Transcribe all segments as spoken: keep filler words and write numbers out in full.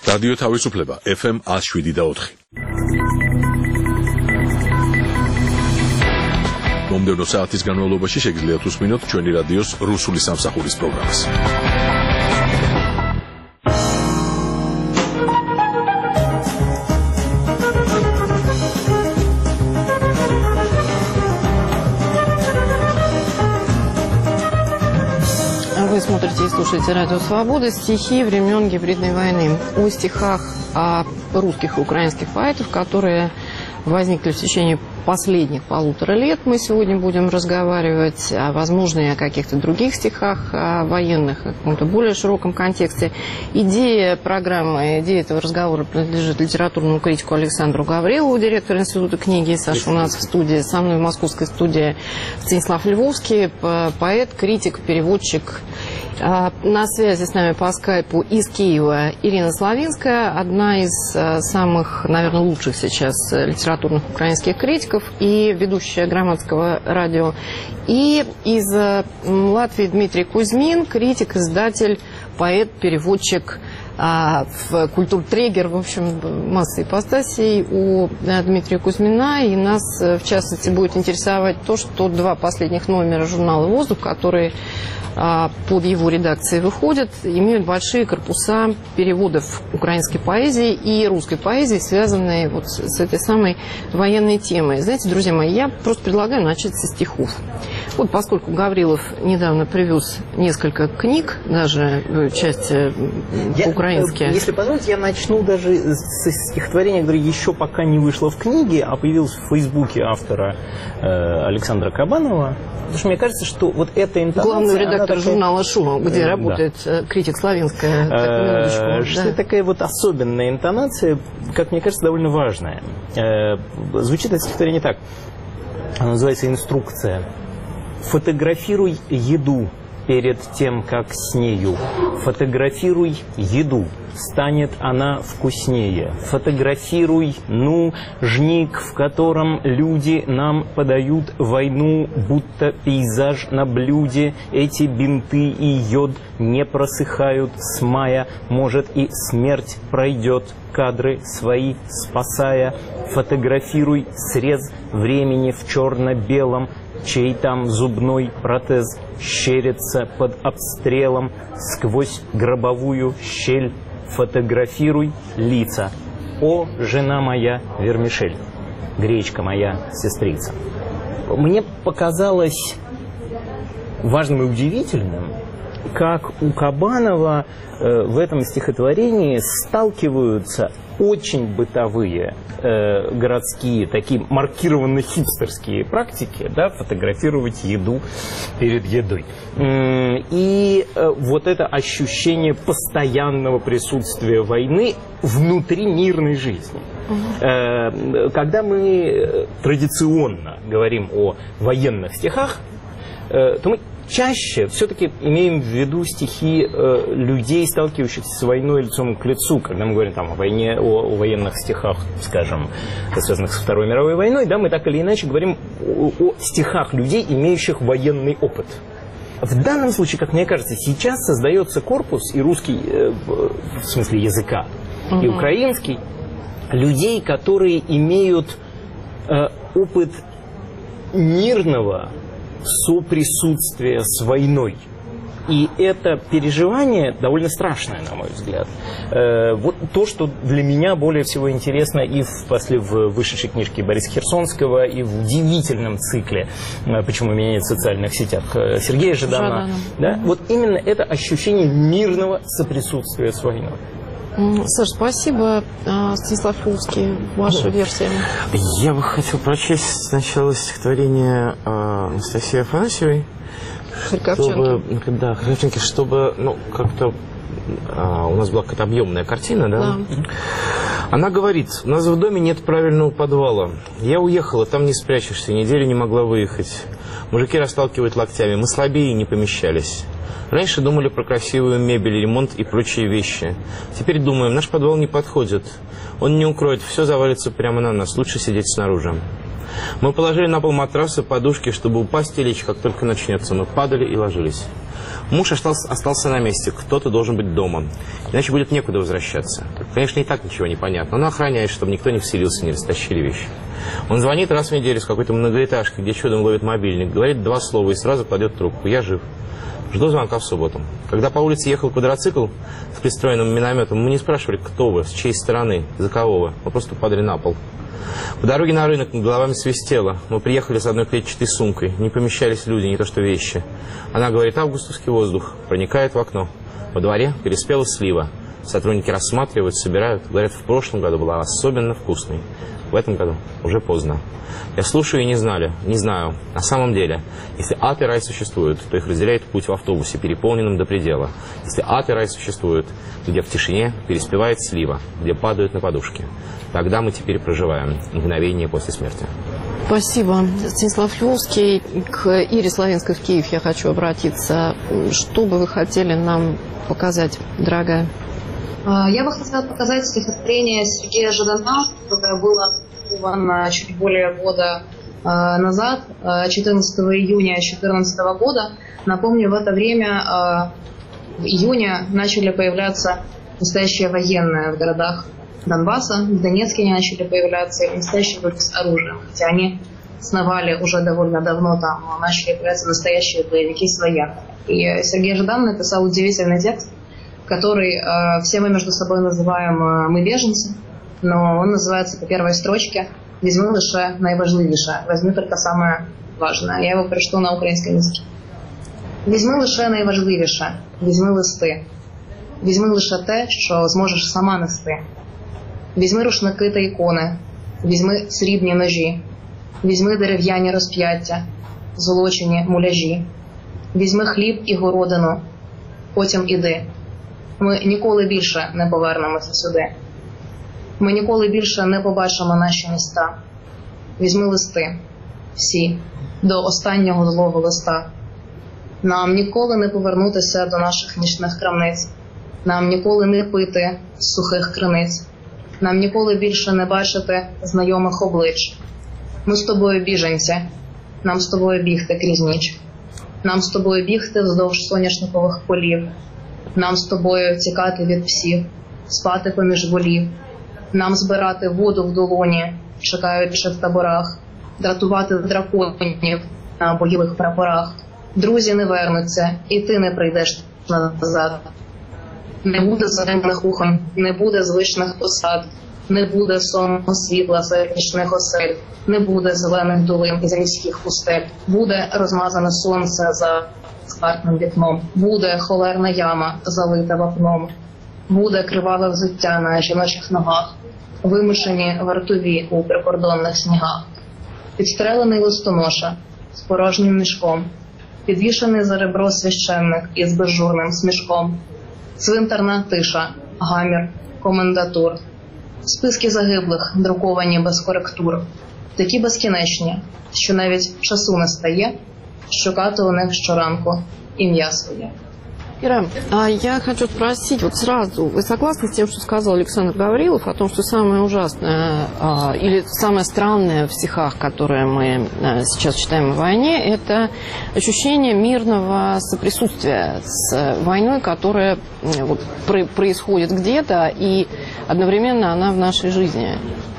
რადიო თავისუფლება ეფ ემ one oh seven და four. მომდევნო საათის განმავლობაში შეგიძლიათ უსმინოთ ჩვენი რადიოს რუსული სამსახურის პროგრამას. Вы смотрите и слушаете Радио Свобода, стихи времен гибридной войны. О стихах о русских и украинских поэтов, которые возникли в течение последних полутора лет, мы сегодня будем разговаривать, а, возможно, и о каких-то других стихах, о военных, о каком-то более широком контексте. Идея программы, идея этого разговора принадлежит литературному критику Александру Гаврилову, директору Института книги. Саша у нас в студии, со мной в московской студии Станислав Львовский, поэт, критик, переводчик. На связи с нами по скайпу из Киева Ирина Славинская, одна из самых, наверное, лучших сейчас литературных украинских критиков и ведущая Громадского радио. И из Латвии Дмитрий Кузьмин, критик, издатель, поэт, переводчик, культуртрегер, в общем, масса ипостасей у Дмитрия Кузьмина. И нас, в частности, будет интересовать то, что два последних номера журнала «Воздух», которые под его редакцией выходят, имеют большие корпуса переводов украинской поэзии и русской поэзии, связанные вот с этой самой военной темой. Знаете, друзья мои, я просто предлагаю начать со стихов. Вот поскольку Гаврилов недавно привез несколько книг, даже часть по-украински. Если позволите, я начну даже со стихотворения, которое еще пока не вышло в книге, а появилось в Фейсбуке автора э, Александра Кабанова. Потому что мне кажется, что вот эта интонация... Главный редактор такая... журнала «Шум», где э, работает да. критик Славинская. Э, что да. такая вот особенная интонация, как мне кажется, довольно важная. Э, звучит это стихотворение так. Оно называется «Инструкция». Фотографируй еду перед тем, как с нею. Фотографируй еду, станет она вкуснее. Фотографируй, ну, жник, в котором люди нам подают войну, будто пейзаж на блюде. Эти бинты и йод не просыхают с мая. Может, и смерть пройдет, кадры свои спасая. Фотографируй срез времени в черно-белом, чей там зубной протез щерится под обстрелом сквозь гробовую щель. Фотографируй лица. О, жена моя вермишель, гречка моя сестрица. Мне показалось важным и удивительным, как у Кабанова э, в этом стихотворении сталкиваются очень бытовые э, городские, такие маркированно хипстерские практики, да, фотографировать еду перед едой. И э, вот это ощущение постоянного присутствия войны внутри мирной жизни. Э, когда мы традиционно говорим о военных стихах, э, то мы чаще все-таки имеем в виду стихи э, людей, сталкивающихся с войной лицом к лицу. Когда мы говорим там, о войне, о, о военных стихах, скажем, связанных со Второй мировой войной, да, мы так или иначе говорим о, о стихах людей, имеющих военный опыт. В данном случае, как мне кажется, сейчас создается корпус и русский, э, в смысле языка, угу. и украинский, людей, которые имеют э, опыт мирного соприсутствие с войной. И это переживание довольно страшное, на мой взгляд. Э, вот то, что для меня более всего интересно и в, после в вышедшей книжке Бориса Херсонского, и в удивительном цикле «Почему меня нет в социальных сетях» Сергея Жадана. Жадана. Да? Вот именно это ощущение мирного соприсутствия с войной. Саш, спасибо. Станислав Львовский, ваша да. версия. Я бы хотел прочесть сначала стихотворение Анастасии Афанасьевой. Харьковчанки. Чтобы, да, Харьковчанки, чтобы, ну, как-то а, у нас была какая-то объемная картина, да? Да. Она говорит: у нас в доме нет правильного подвала. Я уехала, там не спрячешься, неделю не могла выехать. Мужики расталкивают локтями, мы слабее и не помещались. Раньше думали про красивую мебель, ремонт и прочие вещи. Теперь думаем, наш подвал не подходит. Он не укроет, все завалится прямо на нас, лучше сидеть снаружи. Мы положили на пол матрасы, подушки, чтобы упасть и лечь, как только начнется. Мы падали и ложились. Муж остался, остался на месте, кто-то должен быть дома, иначе будет некуда возвращаться. Конечно, и так ничего не понятно, но охраняет, чтобы никто не вселился, не растащили вещи. Он звонит раз в неделю с какой-то многоэтажки, где чудом ловит мобильник, говорит два слова и сразу кладет трубку. Я жив. Жду звонка в субботу. Когда по улице ехал квадроцикл с пристроенным минометом, мы не спрашивали, кто вы, с чьей стороны, за кого вы. Мы просто падали на пол. По дороге на рынок над головами свистело. Мы приехали с одной клетчатой сумкой. Не помещались люди, не то что вещи. Она говорит, августовский воздух проникает в окно. Во дворе переспела слива. Сотрудники рассматривают, собирают. Говорят, в прошлом году была особенно вкусной. В этом году уже поздно. Я слушаю и не знали, не знаю. На самом деле, если ад и рай существуют, то их разделяет путь в автобусе, переполненном до предела. Если ад и рай существуют, где в тишине переспевает слива, где падают на подушки, тогда мы теперь проживаем мгновение после смерти. Спасибо. Станислав Львовский. К Ире Славинской в Киев я хочу обратиться. Что бы вы хотели нам показать, дорогая? Я бы хотела показать стихотворение Сергея Жадана, которое было опубликовано чуть более года назад, четырнадцатого июня две тысячи четырнадцатого года. Напомню, в это время, в июне, начали появляться настоящие военные в городах Донбасса. В Донецке они начали появляться и настоящие люди с оружием. Хотя они сновали уже довольно давно там, но начали появляться настоящие боевики с военными. И Сергей Жадан написал удивительный текст, который э, все мы между собой называем э, «Мы беженцы», но он называется по первой строчке «Візьми лише найважливіше», «Возьми только самое важное». Я его прочту на українському язикі. «Візьми лише найважливіше, візьми листи, візьми лише те, що зможеш сама нести. Візьми рушники та ікони, візьми срібні ножі, візьми дерев'яні розп'яття, золочені муляжі, візьми хліб і городину, потім іди. Ми ніколи більше не повернемося сюди. Ми ніколи більше не побачимо наші міста. Візьми листи, всі, до останнього злого листа. Нам ніколи не повернутися до наших нічних крамниць. Нам ніколи не пити з сухих криниць. Нам ніколи більше не бачити знайомих облич. Ми з тобою біженці. Нам з тобою бігти крізь ніч. Нам з тобою бігти вздовж соняшникових полів. Нам з тобою тікати від псів, спати поміж волів. Нам збирати воду в долоні, чекаючи в таборах, дратувати драконів на бойових прапорах. Друзі не вернуться, і ти не прийдеш назад. Не буде зелених кухонь, не буде звичних посад, не буде сонного світла серед нічних осель, не буде зелених долин із міських пустель, буде розмазане сонце за скартним вікном, буде холерна яма, залита вапном, буде криваве взуття на жіночих ногах, вимушені вартові у прикордонних снігах, підстрелений листоноша з порожнім мішком, підвішений за ребро священник із безжурним смішком, цвинтарна тиша, гамір, комендатур, списки загиблих, друковані без коректур, такі безкінечні, що навіть часу не стає шукати у них щоранку ім'я своє. Ира, а я хочу спросить, вот сразу, вы согласны с тем, что сказал Александр Гаврилов, о том, что самое ужасное а, или самое странное в стихах, которые мы а, сейчас читаем о войне, это ощущение мирного соприсутствия с войной, которая вот, про- происходит где-то, и одновременно она в нашей жизни?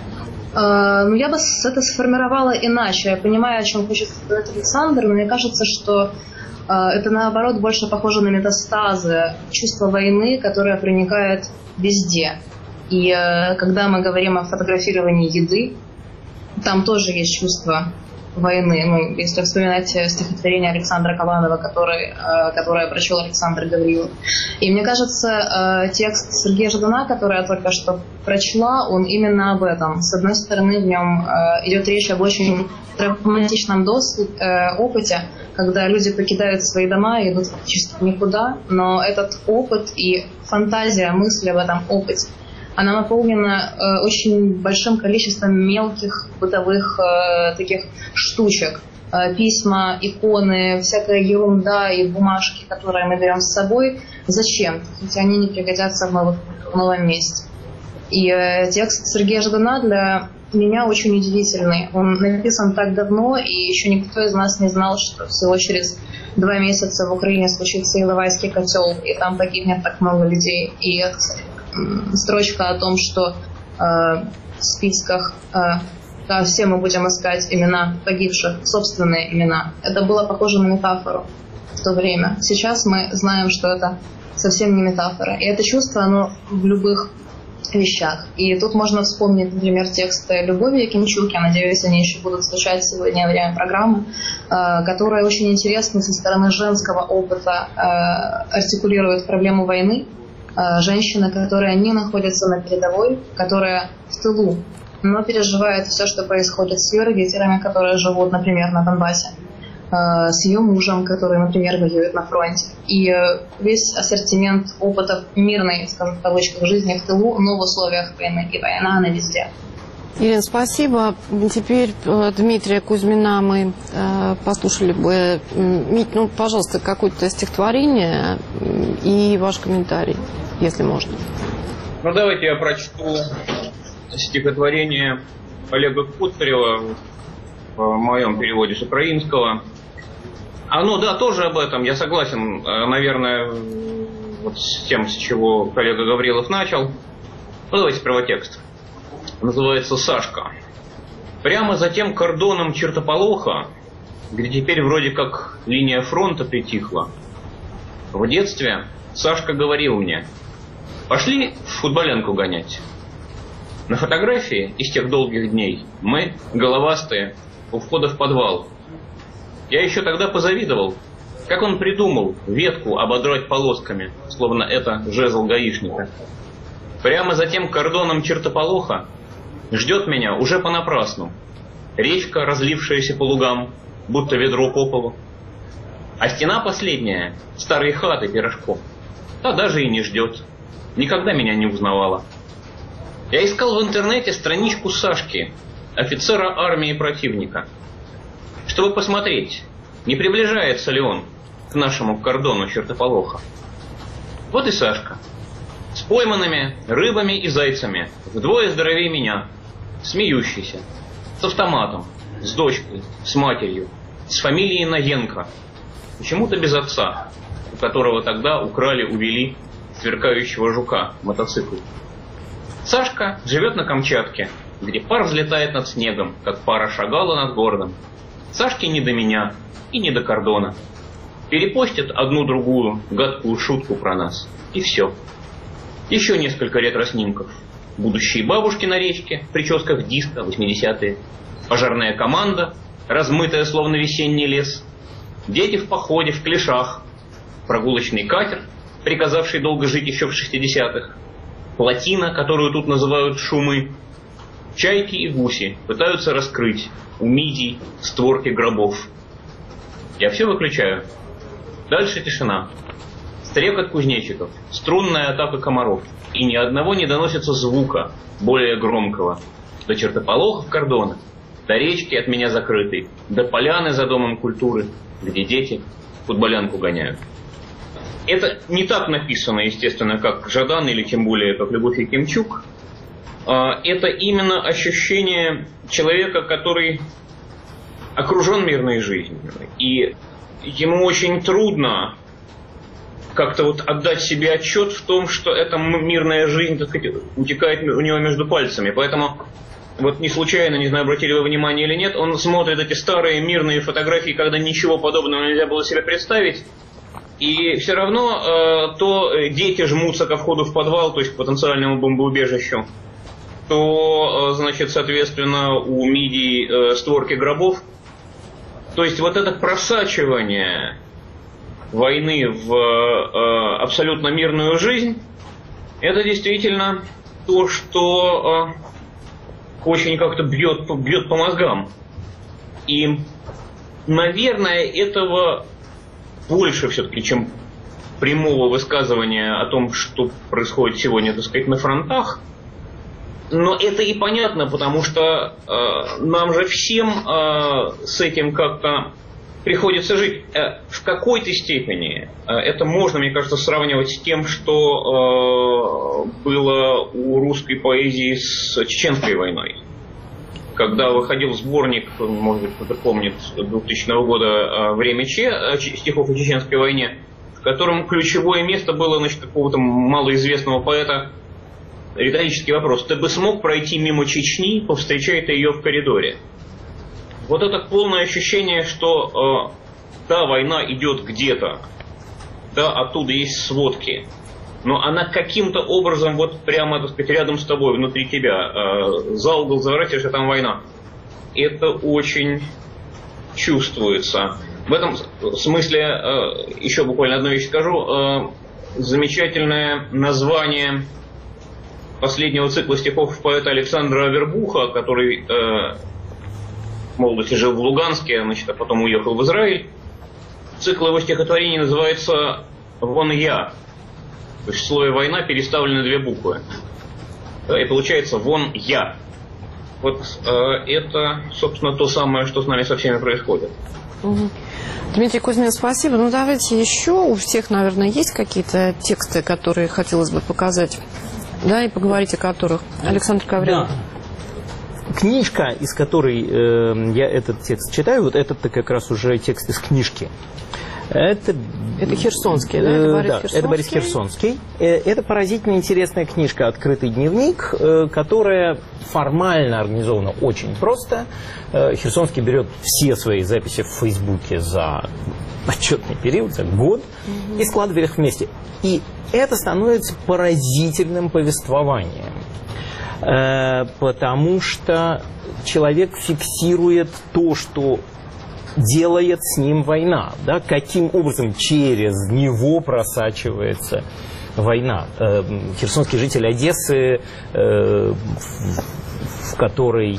Uh, ну, я бы это сформировала иначе. Я понимаю, о чем хочет сказать Александр, но мне кажется, что uh, это, наоборот, больше похоже на метастазы, чувство войны, которое проникает везде. И uh, когда мы говорим о фотографировании еды, там тоже есть чувство войны. Ну, если вспоминать стихотворение Александра Кабанова, который, uh, которое прочел Александр Гаврилов. И мне кажется, uh, текст Сергея Жадана, который я только что прочла, он именно об этом. С одной стороны, в нем э, идет речь об очень травматичном досвид, э, опыте, когда люди покидают свои дома и идут фактически никуда, но этот опыт и фантазия, мысль об этом опыте, она наполнена э, очень большим количеством мелких бытовых э, таких штучек. Э, письма, иконы, всякая ерунда и бумажки, которые мы берем с собой. Зачем? Ведь они не пригодятся в, новых, в новом месте. И э, текст Сергея Жадана для меня очень удивительный. Он написан так давно, и еще никто из нас не знал, что всего через два месяца в Украине случится Иловайский котел, и там погибнет так много людей. И э, строчка о том, что э, в списках э, да, все мы будем искать имена погибших, собственные имена. Это было похоже на метафору в то время. Сейчас мы знаем, что это совсем не метафора. И это чувство, оно в любых вещах. И тут можно вспомнить, например, текст Любови Якимчук, я надеюсь, они еще будут звучать сегодня во время программы, которая очень интересно со стороны женского опыта артикулирует проблему войны. Женщина, которая не находится на передовой, которая в тылу, но переживает все, что происходит с ее родителями, которые живут, например, на Донбассе, с ее мужем, который, например, воюет на фронте. И весь ассортимент опытов мирной, скажем в кавычках, жизни в тылу, но в условиях войны. И война, она везде. Ирина, спасибо. Теперь Дмитрия Кузьмина мы послушали бы. Мить, ну, пожалуйста, какое-то стихотворение и ваш комментарий, если можно. Ну, давайте я прочту стихотворение Олега Куцарева в моем переводе с украинского. Оно, да, тоже об этом, я согласен, наверное, вот с тем, с чего коллега Гаврилов начал. Ну, давайте первотекст. Называется «Сашка». Прямо за тем кордоном чертополоха, где теперь вроде как линия фронта притихла, в детстве Сашка говорил мне: «Пошли в футболянку гонять». На фотографии из тех долгих дней мы, головастые, у входа в подвал. Я еще тогда позавидовал, как он придумал ветку ободрать полосками, словно это жезл гаишника. Прямо за тем кордоном чертополоха ждет меня уже понапрасну речка, разлившаяся по лугам, будто ведро по полу. А стена последняя, старые хаты пирожков, та даже и не ждет, никогда меня не узнавала. Я искал в интернете страничку Сашки, офицера армии противника, чтобы посмотреть, не приближается ли он к нашему кордону чертополоха. Вот и Сашка, с пойманными рыбами и зайцами, вдвое здоровее меня, смеющийся, с автоматом, с дочкой, с матерью, с фамилией Наенко, почему-то без отца, у которого тогда украли, увели сверкающего жука, мотоцикл. Сашка живет на Камчатке, где пар взлетает над снегом, как пара шагала над городом. Сашке не до меня и не до кордона. Перепостят одну-другую гадкую шутку про нас, и все. Еще несколько ретро-снимков. Будущие бабушки на речке, в прическах диско, восьмидесятые. Пожарная команда, размытая, словно весенний лес. Дети в походе, в клешах. Прогулочный катер, приказавший долго жить еще в шестидесятых. Плотина, которую тут называют шумы. Чайки и гуси пытаются раскрыть у мидий створки гробов. Я все выключаю. Дальше тишина. Стрекот кузнечиков, струнная атака комаров. И ни одного не доносится звука более громкого. До чертополохов кордона, до речки от меня закрытой, до поляны за домом культуры, где дети футболянку гоняют. Это не так написано, естественно, как Жадан или тем более как Любовь Якимчук. Это именно ощущение человека, который окружен мирной жизнью. И ему очень трудно как-то вот отдать себе отчет в том, что эта мирная жизнь, так сказать, утекает у него между пальцами. Поэтому вот не случайно, не знаю, обратили вы внимание или нет, он смотрит эти старые мирные фотографии, когда ничего подобного нельзя было себе представить. И все равно э, то дети жмутся ко входу в подвал, то есть к потенциальному бомбоубежищу, то, э, значит, соответственно, у мидий э, створки гробов. То есть вот это просачивание войны в э, абсолютно мирную жизнь, это действительно то, что э, очень как-то бьет, бьет по мозгам. И, наверное, этого больше все-таки, чем прямого высказывания о том, что происходит сегодня, так сказать, на фронтах. Но это и понятно, потому что э, нам же всем э, с этим как-то приходится жить. В какой-то степени это можно, мне кажется, сравнивать с тем, что было у русской поэзии с Чеченской войной. Когда выходил сборник, может быть, кто-то помнит, двухтысячного года «Время Че», стихов о Чеченской войне, в котором ключевое место было, значит, какого-то малоизвестного поэта. Риторический вопрос: ты бы смог пройти мимо Чечни, повстречая ты ее в коридоре? Вот это полное ощущение, что э, да, война идет где-то, да, оттуда есть сводки, но она каким-то образом вот прямо, так сказать, рядом с тобой, внутри тебя, э, за угол заворачиваешь, а там война. Это очень чувствуется. В этом смысле, э, еще буквально одну вещь скажу, э, замечательное название последнего цикла стихов поэта Александра Авербуха, который э, в молодости жил в Луганске, значит, а потом уехал в Израиль. Цикл его стихотворений называется «Вон я». То есть в слове «война» переставлены две буквы. Да, и получается «вон я». Вот э, это, собственно, то самое, что с нами со всеми происходит. Угу. Дмитрий Кузьмин, спасибо. Ну, давайте еще. У всех, наверное, есть какие-то тексты, которые хотелось бы показать, да, и поговорить о которых. Александр Гаврилов. Да. Книжка, из которой э, я этот текст читаю, вот этот-то как раз уже текст из книжки. Это, это Херсонский, да? Это Борис, да, Херсонский. Это Борис Херсонский. Это поразительно интересная книжка «Открытый дневник», которая формально организована очень просто. Херсонский берет все свои записи в Фейсбуке за отчетный период, за год, угу. и складывает их вместе. И это становится поразительным повествованием. Потому что человек фиксирует то, что делает с ним война, да, каким образом через него просачивается война. Херсонский житель Одессы, в которой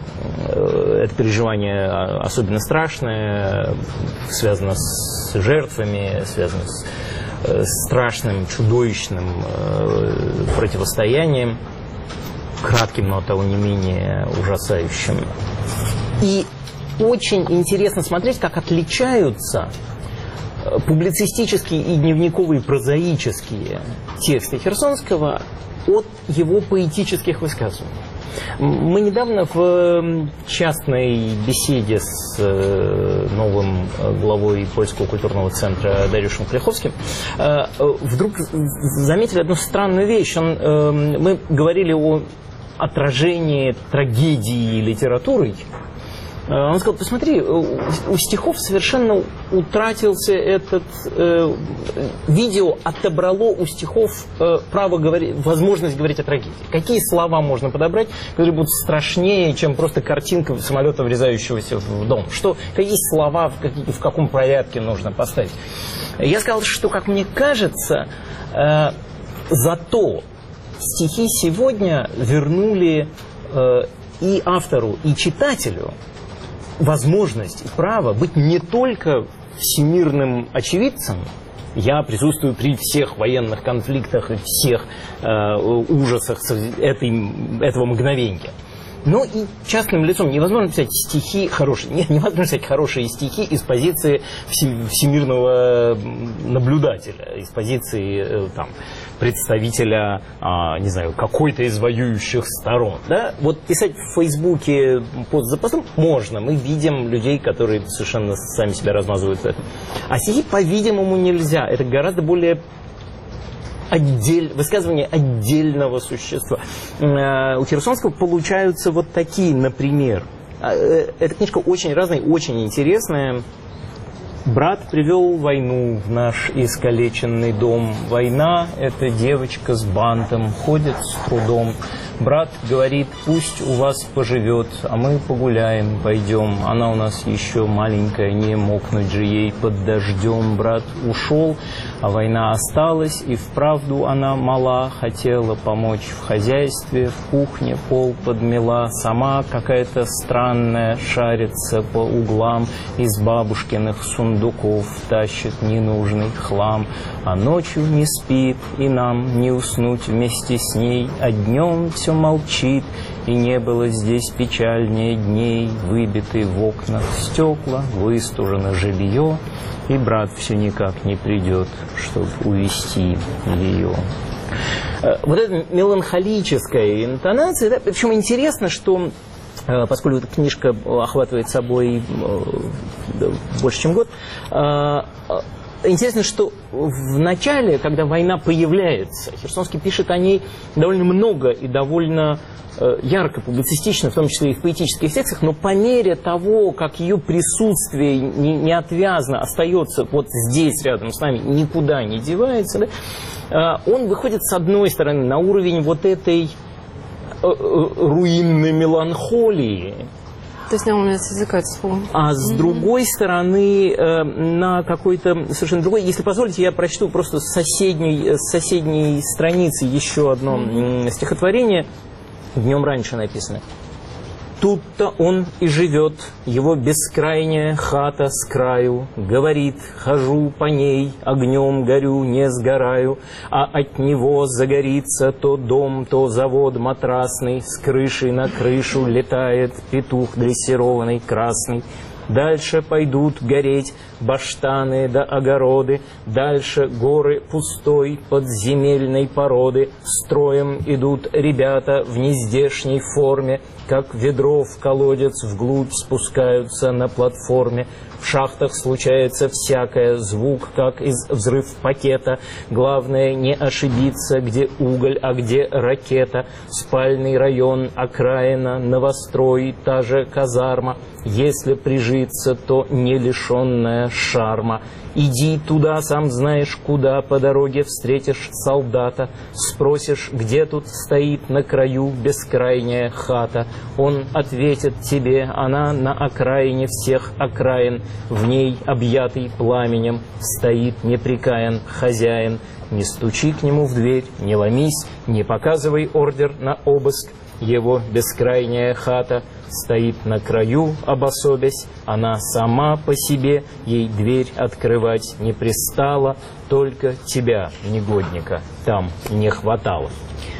это переживание особенно страшное, связано с жертвами, связано с страшным, чудовищным противостоянием, кратким, но того не менее ужасающим. И очень интересно смотреть, как отличаются публицистические и дневниковые прозаические тексты Херсонского от его поэтических высказываний. Мы недавно в частной беседе с новым главой Польского культурного центра Дариушем Клеховским вдруг заметили одну странную вещь. Он, мы говорили о отражении трагедии литературой. Он сказал: посмотри, у стихов совершенно утратился этот... Э, видео отобрало у стихов э, право говорить, возможность говорить о трагедии. Какие слова можно подобрать, которые будут страшнее, чем просто картинка самолета, врезающегося в дом? Что, какие слова, в, какие, в каком порядке нужно поставить? Я сказал, что, как мне кажется, э, зато стихи сегодня вернули э, и автору, и читателю возможность и право быть не только всемирным очевидцем. Я присутствую при всех военных конфликтах и всех э, ужасах этой, этого мгновения. Но и частным лицом невозможно писать стихи хорошие. Нет, невозможно писать хорошие стихи из позиции всемирного наблюдателя, из позиции там, представителя, а, не знаю, какой-то из воюющих сторон. Да? Вот писать в Фейсбуке пост за постом можно. Мы видим людей, которые совершенно сами себя размазывают в этом. А стихи, по-видимому, нельзя. Это гораздо более... Отдель, высказывание отдельного существа. У Херсонского получаются вот такие, например. Эта книжка очень разная, очень интересная. Брат привел войну в наш искалеченный дом. Война — это девочка с бантом, ходит с трудом. Брат говорит: пусть у вас поживет, а мы погуляем, пойдем. Она у нас еще маленькая, не мокнуть же ей под дождем. Брат ушел, а война осталась, и вправду она мала. Хотела помочь в хозяйстве, в кухне пол подмела. Сама какая-то странная шарится по углам, из бабушкиных сундуков тащит ненужный хлам. А ночью не спит, и нам не уснуть вместе с ней, а днем все молчит и не было здесь печальнее дней. Выбиты в окнах стекла, выстужено жилье, и брат все никак не придет, чтобы увести ее. Вот эта меланхолическая интонация, да, причем интересно, что поскольку эта книжка охватывает собой больше, чем год, интересно, что в начале, когда война появляется, Херсонский пишет о ней довольно много и довольно ярко, публицистично, в том числе и в поэтических текстах, но по мере того, как ее присутствие неотвязно остается вот здесь, рядом с нами, никуда не девается, да, он выходит, с одной стороны, на уровень вот этой руинной меланхолии. Ты снял у меня с языка это слово. А с mm-hmm. другой стороны, э, на какой-то совершенно другой, если позволите, я прочту просто с соседней, с соседней страницы еще одно mm-hmm. стихотворение, днем раньше написано. Тут-то он и живет, его бескрайняя хата с краю. Говорит, хожу по ней, огнем горю, не сгораю, а от него загорится то дом, то завод матрасный, с крыши на крышу летает петух дрессированный красный. Дальше пойдут гореть баштаны да огороды, дальше горы пустой подземельной породы. Строем идут ребята в нездешней форме, как ведро в колодец вглубь спускаются на платформе. В шахтах случается всякое, звук, как из взрыв пакета. Главное не ошибиться, где уголь, а где ракета. Спальный район, окраина, новострой, та же казарма. Если прижиться, то не лишенная шарма. Иди туда, сам знаешь куда, по дороге встретишь солдата. Спросишь, где тут стоит на краю бескрайняя хата. Он ответит тебе, она на окраине всех окраин. В ней, объятый пламенем, стоит непрекаян хозяин. Не стучи к нему в дверь, не ломись, не показывай ордер на обыск. Его бескрайняя хата стоит на краю, обособясь, она сама по себе, ей дверь открывать не пристала, только тебя, негодника, там не хватало.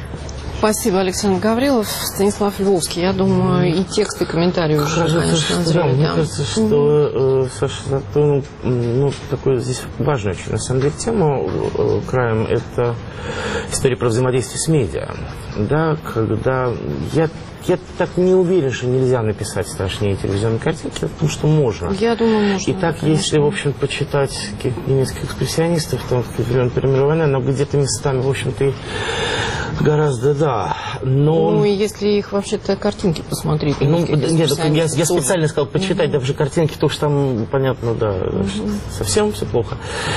Спасибо, Александр Гаврилов. Станислав Львовский. Я думаю, и текст, и комментарий уже, Кажется, конечно, что, назрели, да, мне да. кажется, что э, Саша затронул ну, такую здесь важную очень, на самом деле, тему э, краем. Это история про взаимодействие с медиа. Да, когда я, я так не уверен, что нельзя написать страшнее телевизионные картинки, потому что можно. Я думаю, можно. И так, конечно. Если, в общем, почитать немецких экспрессионистов, там, времен Первой мировой войны, но где-то местами, в общем-то, и гораздо, да. Но... Ну, и если их вообще-то картинки посмотреть. Ну, нет, я, я специально сказал почитать, угу. Даже картинки, то что там, понятно, да, угу. Совсем все плохо.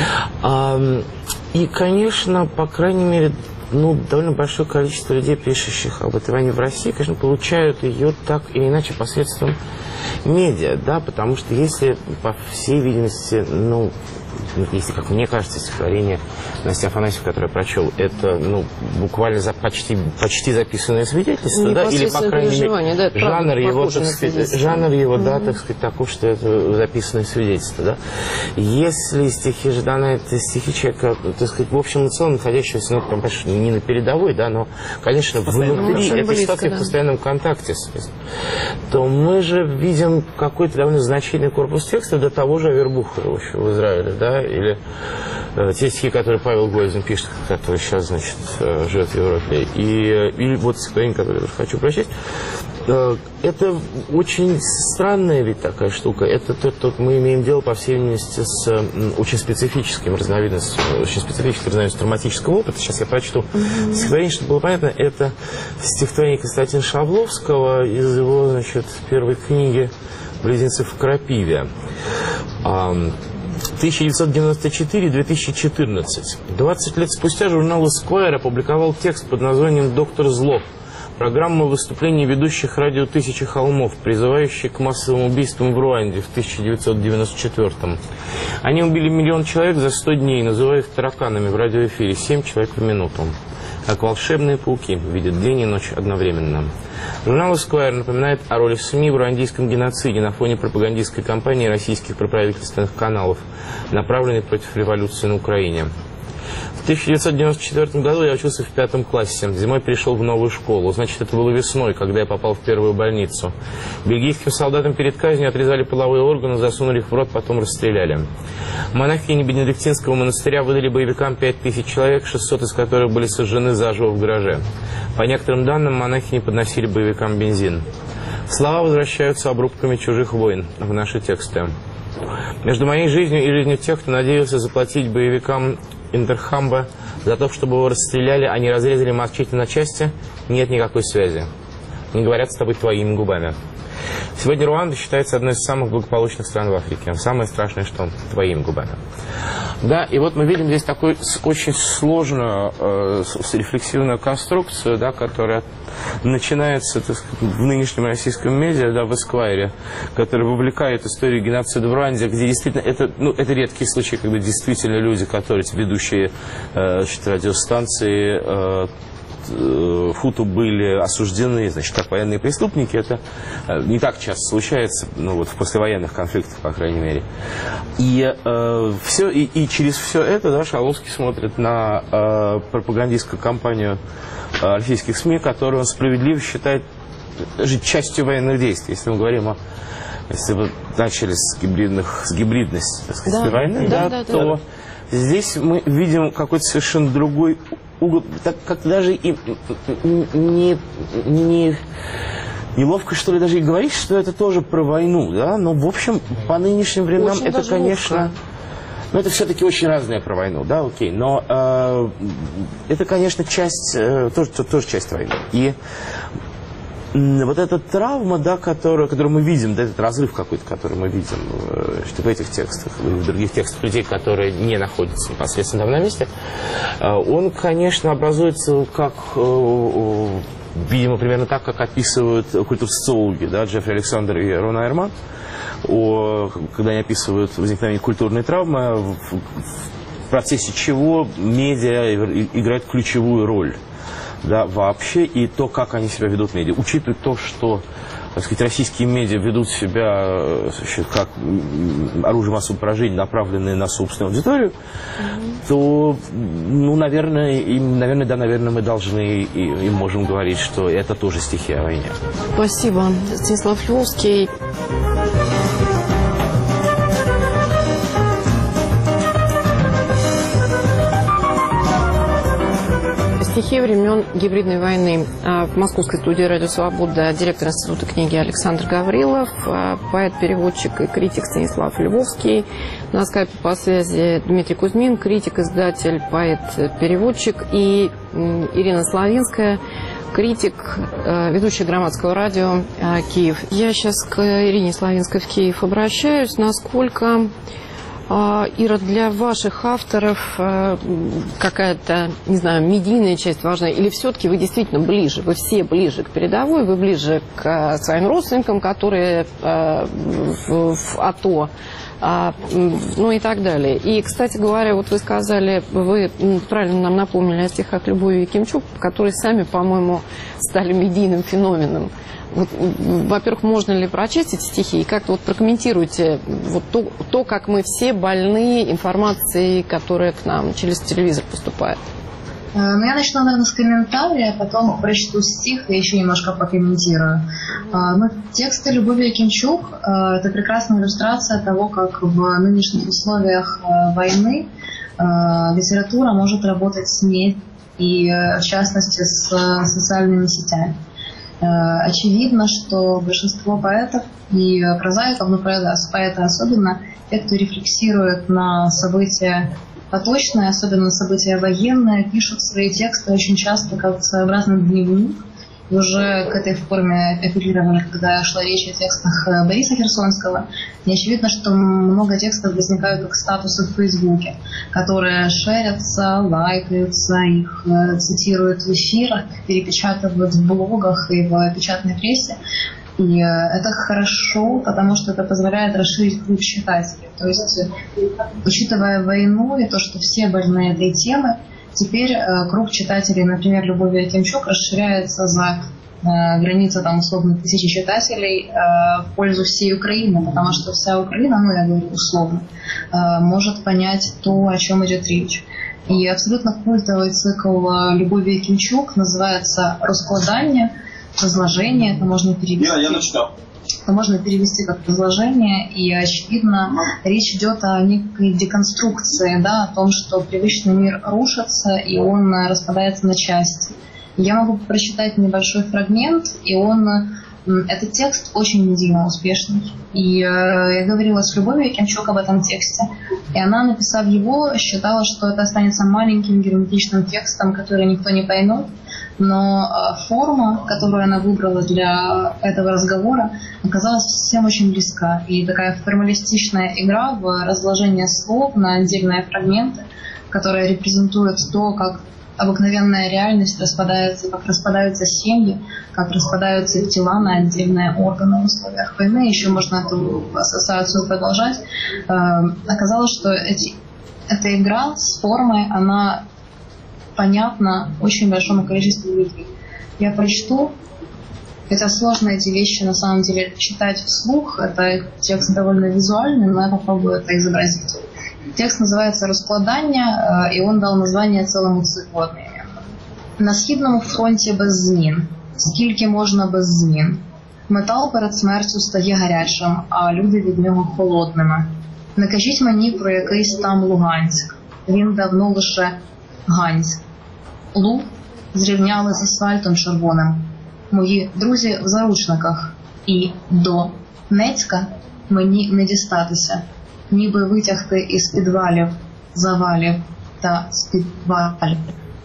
А, и, конечно, по крайней мере, ну, довольно большое количество людей, пишущих об этой войне в России, конечно, получают ее так или иначе посредством медиа, да, потому что если, по всей видимости, ну, если, как мне кажется, стихотворение Насти Афанасьевой, которое я прочел, это, ну, буквально за почти, почти записанное свидетельство, да, или, по крайней мере, да, жанр его, так сказать, жанр его, mm-hmm. да, так сказать, такой, что это записанное свидетельство, да. Если стихи Ждана, это стихи человека, так сказать, в общем и целом, находящегося, ну, конечно, не на передовой, да, но, конечно, внутри этой ситуации, да. В постоянном контакте с этим, то мы же видим какой-то довольно значительный корпус текста до того же Авербухера в Израиле, да, или э, те стихи, которые Павел Глозин пишет, который сейчас, значит, э, живет в Европе, и, и вот стихотворение, которое я хочу прочесть, э, это очень странная ведь такая штука. Это тот, тот мы имеем дело, по всей видимости, с э, очень специфическим разновидностью, очень специфическим разновидностью травматического опыта. Сейчас я прочту mm-hmm. стихотворение, чтобы было понятно. Это стихотворение Константина Шавловского из его, значит, первой книги «Близнецы в крапиве». тысяча девятьсот девяносто четыре — две тысячи четырнадцать. двадцать лет спустя журнал Esquire опубликовал текст под названием «Доктор Зло». Программа выступлений ведущих радио «Тысячи холмов», призывающая к массовым убийствам в Руанде в тысяча девятьсот девяносто четвёртом. Они убили миллион человек за сто дней, называя их тараканами в радиоэфире, семь человек в минуту. Как волшебные пауки видят день и ночь одновременно. Журнал Esquire напоминает о роли СМИ в руандийском геноциде на фоне пропагандистской кампании российских проправительственных каналов, направленной против революции на Украине. В тысяча девятьсот девяносто четвёртом году я учился в пятом классе. Зимой перешел в новую школу. Значит, это было весной, когда я попал в первую больницу. Бельгийским солдатам перед казнью отрезали половые органы, засунули их в рот, потом расстреляли. Монахини Бенедиктинского монастыря выдали боевикам пять тысяч человек, шестьсот из которых были сожжены заживо в гараже. По некоторым данным, монахини подносили боевикам бензин. Слова возвращаются обрубками чужих войн в наши тексты. Между моей жизнью и жизнью тех, кто надеялся заплатить боевикам Интерхамба за то, чтобы его расстреляли, а не разрезали мачете на части, нет никакой связи. Не говорят с тобой твоими губами. Сегодня Руанда считается одной из самых благополучных стран в Африке. Самое страшное, что твоими губами. Да, и вот мы видим здесь такую очень сложную э, рефлексивную конструкцию, да, которая начинается, так сказать, в нынешнем российском медиа, да, в Эсквайре, который вовлекает историю геноцида в Руанде, где действительно, это, ну, это редкие случаи, когда действительно люди, которые, ведущие э, значит, радиостанции, э, Хуту были осуждены, значит, как военные преступники. Это не так часто случается, ну вот в послевоенных конфликтах, по крайней мере. И, э, все, и, и через все это, да, Шаловский смотрит на э, пропагандистскую кампанию э, российских СМИ, которую он справедливо считает частью военных действий. Если мы говорим о, если вы начали с гибридных, с гибридности, так сказать, да, войны, да, да, да, то да. Здесь мы видим какой-то совершенно другой угол, так как даже и не, не, неловко, что ли, даже и говорить, что это тоже про войну, да, но, в общем, по нынешним временам очень это, конечно, ловко. Ну, это все-таки очень разное про войну, да, окей, но э, это, конечно, часть, э, тоже, тоже часть войны. И вот эта травма, да, которую, которую мы видим, да, этот разрыв какой-то, который мы видим что в этих текстах и в других текстах людей, которые не находятся непосредственно там на месте, он, конечно, образуется как, видимо, примерно так, как описывают культурсоциологи, да, Джеффри Александр и Рон Айерман, о, когда они описывают возникновение культурной травмы, в, в процессе чего медиа играет ключевую роль. Да, вообще, и то, как они себя ведут в медиа. Учитывая то, что, так сказать, российские медиа ведут себя значит, как оружие массового поражения, направленное на собственную аудиторию, mm-hmm. то, ну, наверное, им, наверное, да, наверное, мы должны и, и можем говорить, что это тоже стихи о войне. Спасибо. Станислав Львовский. Стихи времен гибридной войны. В московской студии «Радио Свобода» директор Института книги Александр Гаврилов, поэт-переводчик и критик Станислав Львовский. На скайпе по связи Дмитрий Кузьмин, критик, издатель, поэт-переводчик, и Ирина Славинская, критик, ведущая Громадского радио Киев. Я сейчас к Ирине Славинской в Киев обращаюсь. Насколько... Ира, для ваших авторов какая-то, не знаю, медийная часть важна? Или все-таки вы действительно ближе? Вы все ближе к передовой, вы ближе к своим родственникам, которые в, в АТО, ну и так далее. И, кстати говоря, вот вы сказали, вы правильно нам напомнили о стихах Любови Якимчук, которые сами, по-моему, стали медийным феноменом. Вот, во-первых, можно ли прочесть эти стихи? И как-то вот прокомментируйте вот то, то, как мы все больны информацией, которая к нам через телевизор поступает. Ну, я начну, наверное, с комментария, потом прочту стих и еще немножко покомментирую. Ну, тексты Любови Якимчук – это прекрасная иллюстрация того, как в нынешних условиях войны литература может работать с СМИ и, в частности, с социальными сетями. Очевидно, что большинство поэтов и прозаиков, но поэты особенно, те, кто рефлексирует на события поточные, особенно на события военные, пишут свои тексты очень часто как своеобразный дневник. И уже к этой форме апеллировали, когда шла речь о текстах Бориса Херсонского. И очевидно, что много текстов возникают как статусы в Фейсбуке, которые шерятся, лайкаются, их цитируют в эфирах, перепечатывают в блогах и в печатной прессе. И это хорошо, потому что это позволяет расширить круг читателей. То есть, учитывая войну и то, что все больны этой темой, теперь э, круг читателей, например, Любови Якимчук, расширяется за э, границы там, условно, тысячи читателей э, в пользу всей Украины, потому что вся Украина, ну я говорю условно, э, может понять то, о чем идет речь. И абсолютно культовый цикл Любови Якимчук называется «Раскладание», «Разложение». Это можно перевести. Я, я начитал. Это можно перевести как разложение, и, очевидно, речь идет о некой деконструкции, да, о том, что привычный мир рушится, и он распадается на части. Я могу прочитать небольшой фрагмент, и он... Этот текст очень медийно успешный. И э, я говорила с Любовью Якимчук об этом тексте, и она, написав его, считала, что это останется маленьким герметичным текстом, который никто не поймет. Но э, форма, которую она выбрала для этого разговора, оказалась всем очень близка. И такая формалистичная игра в разложение слов на отдельные фрагменты, которая репрезентует то, как обыкновенная реальность распадается, как распадаются семьи, как распадаются тела на отдельные органы в условиях войны. Еще можно эту ассоциацию продолжать. Э, оказалось, что эти, эта игра с формой, она понятна очень большому количеству людей. Я прочту, хотя сложно эти вещи на самом деле читать вслух, это текст довольно визуальный, но я попробую это изобразить. Текст называется «Розкладання», и он дал название целому циклу одновременно. На східному фронті без змін. Скільки можна без змін? Метал перед смертю стає гарячим, а люди від нього холодними. Не кажіть мені про якийсь там Луганськ. Він давно лише Ганськ. Луг зрівняли з асфальтом червоним. Мої друзі в заручниках. І до Нецька мені не дістатися. Ніби витягти із підвалів, завалів та з-під валів.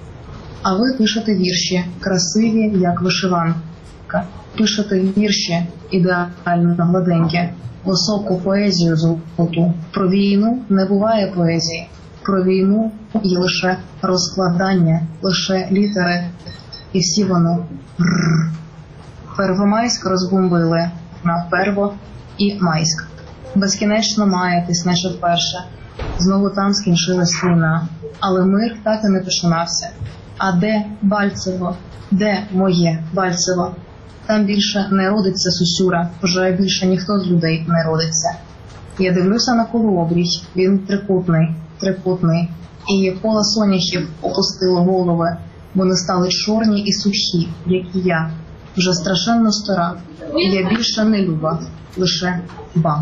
А ви пишете вірші, красиві, як вишиванка. Пишете вірші, ідеально гладенькі, високу поезію золоту. Про війну не буває поезії. Про війну є лише розкладання, лише літери. І всі воно рррр. Первомайськ розбомбили на Перво і Майськ. Безкінечно маєтесь, наче вперше. Знову там скінчилась війна. Але мир так і не починався. А де Бальцево? Де моє Бальцево? Там більше не родиться Сусюра, вже більше ніхто з людей не родиться. Я дивлюся на колообрій, він трикутний, трикутний. І коло соняхів опустило голови, вони стали чорні і сухі, як і я. Вже страшенно стара. І я більше не люба, лише ба.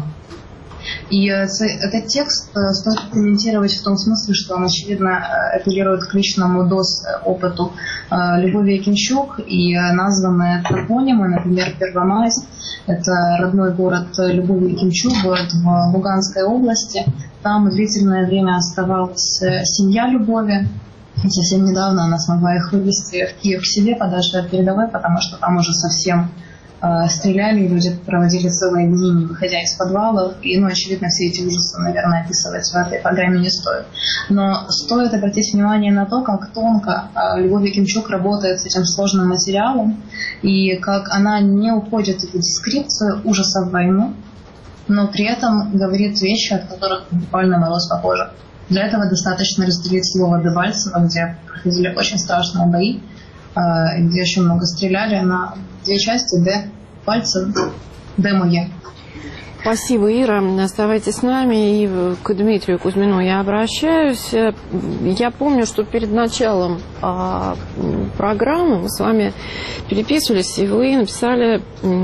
И этот текст стоит комментировать в том смысле, что он, очевидно, апеллирует к личному дос-опыту Любови Якимчук, и названы топонимы, например, Первомайск, это родной город Любови Якимчук, город в Луганской области. Там длительное время оставалась семья Любови. Совсем недавно она смогла их вывести в Киев к себе, подальше от передовой, потому что там уже совсем стреляли, люди проводили целые дни, не выходя из подвалов. И, ну, очевидно, все эти ужасы, наверное, описывать в этой программе не стоит. Но стоит обратить внимание на то, как тонко Любовь Якимчук работает с этим сложным материалом, и как она не уходит в дескрипцию ужасов войны, но при этом говорит вещи, от которых буквально мороз по коже. Для этого достаточно разделить слово Дебальцево, где проходили очень страшные бои, где очень много стреляли, на две части: Д Бальцево, Д моє. Спасибо, Ира. Оставайтесь с нами. И к Дмитрию Кузьмину я обращаюсь. Я помню, что перед началом а, программы мы с вами переписывались, и вы написали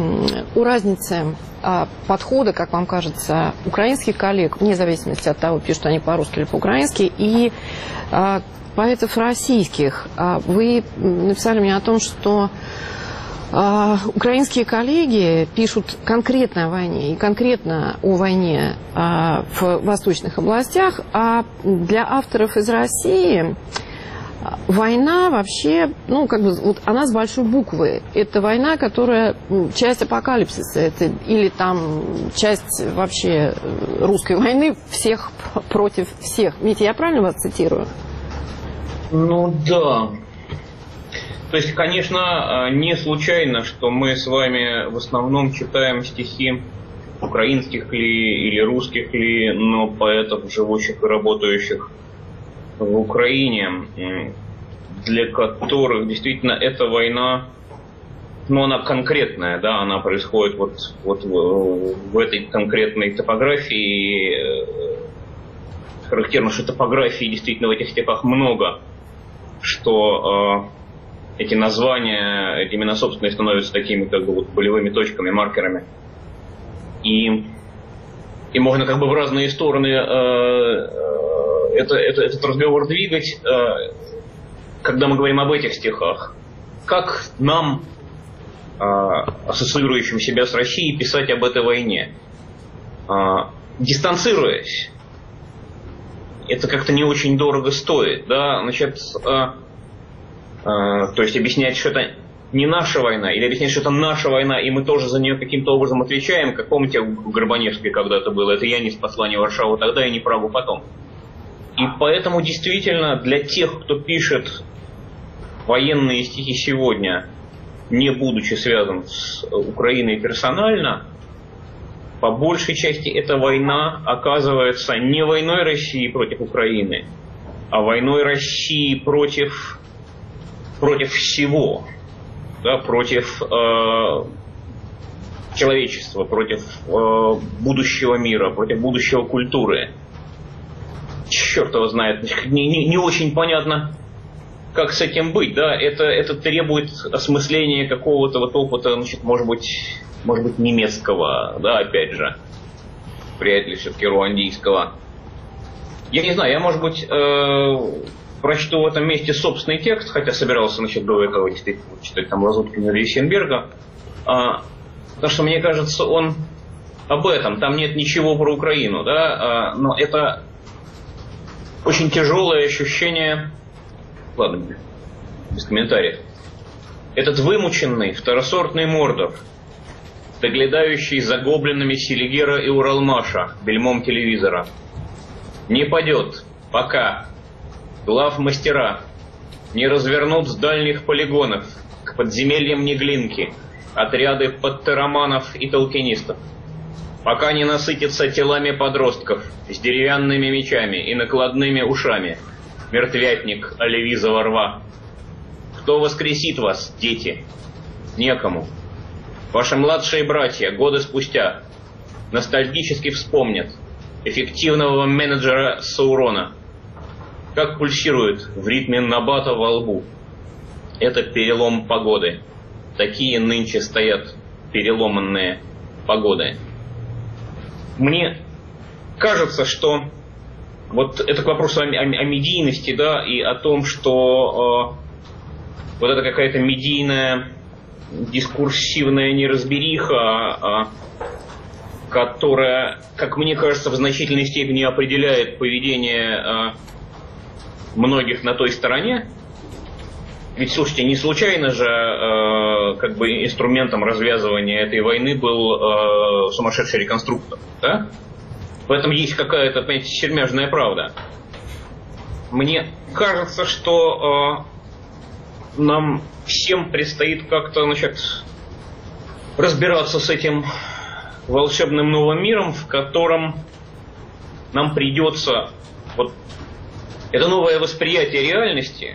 о разнице а, подхода, как вам кажется, украинских коллег, вне зависимости от того, пишут они по-русски или по-украински, и а, поэтов российских. А, вы написали мне о том, что Uh, украинские коллеги пишут конкретно о войне и конкретно о войне uh, в восточных областях, а для авторов из России война вообще, ну, как бы, вот она с большой буквы. Это война, которая часть апокалипсиса, это, или там часть вообще русской войны, всех против всех. Митя, я правильно вас цитирую? Ну да. То есть, конечно, не случайно, что мы с вами в основном читаем стихи украинских ли или русских ли, но поэтов, живущих и работающих в Украине, для которых действительно эта война, ну, она конкретная, да, она происходит вот, вот в, в этой конкретной топографии. характерно, что топографии действительно в этих стихах много, что э, эти названия, эти имена собственные становятся такими как бы вот болевыми точками, маркерами. И, и можно как бы в разные стороны э, э, это, это, этот разговор двигать, э, когда мы говорим об этих стихах. Как нам, э, ассоциирующим себя с Россией, писать об этой войне? Э, дистанцируясь. Это как-то не очень дорого стоит, да, значит, э, э, то есть объяснять, что это не наша война, или объяснять, что это наша война, и мы тоже за нее каким-то образом отвечаем, как помните, у Горбаневской когда-то было, это я не спасла не Варшаву тогда и не Прагу потом. И поэтому действительно для тех, кто пишет военные стихи сегодня, не будучи связан с Украиной персонально, по большей части эта война оказывается не войной России против Украины, а войной России против, против всего, да, против э, человечества, против э, будущего мира, против будущего культуры. Черт его знает, не, не, не очень понятно, как с этим быть, да, это, это требует осмысления какого-то вот опыта, значит, может быть, может быть, немецкого, да, опять же, вряд ли все-таки руандийского. Я не знаю, я, может быть, э, прочту в этом месте собственный текст, хотя собирался, значит, до этого действительно читать там Лазуткина или Есенберга, а, потому что, мне кажется, он об этом, там нет ничего про Украину, да, а, но это очень тяжелое ощущение, ладно, без комментариев, этот вымученный второсортный Мордор, доглядающий за гоблинами Селигера и Уралмаша бельмом телевизора, не падет, пока главмастера не развернут с дальних полигонов к подземельям Неглинки отряды подтероманов и толкинистов, пока не насытятся телами подростков с деревянными мечами и накладными ушами мертвятник Оливизова рва. Кто воскресит вас, дети? Некому. Ваши младшие братья годы спустя ностальгически вспомнят эффективного менеджера Саурона, как пульсирует в ритме набата во лбу. Это перелом погоды. Такие нынче стоят переломанные погоды. Мне кажется, что вот это к вопросу о, о, о медийности, да, и о том, что э, вот это какая-то медийная дискурсивная неразбериха, которая, как мне кажется, в значительной степени определяет поведение многих на той стороне. Ведь, слушайте, не случайно же как бы инструментом развязывания этой войны был сумасшедший реконструктор, да? В этом есть какая-то, понимаете, сермяжная правда. Мне кажется, что нам всем предстоит как-то, значит, разбираться с этим волшебным новым миром, в котором нам придется вот это новое восприятие реальности,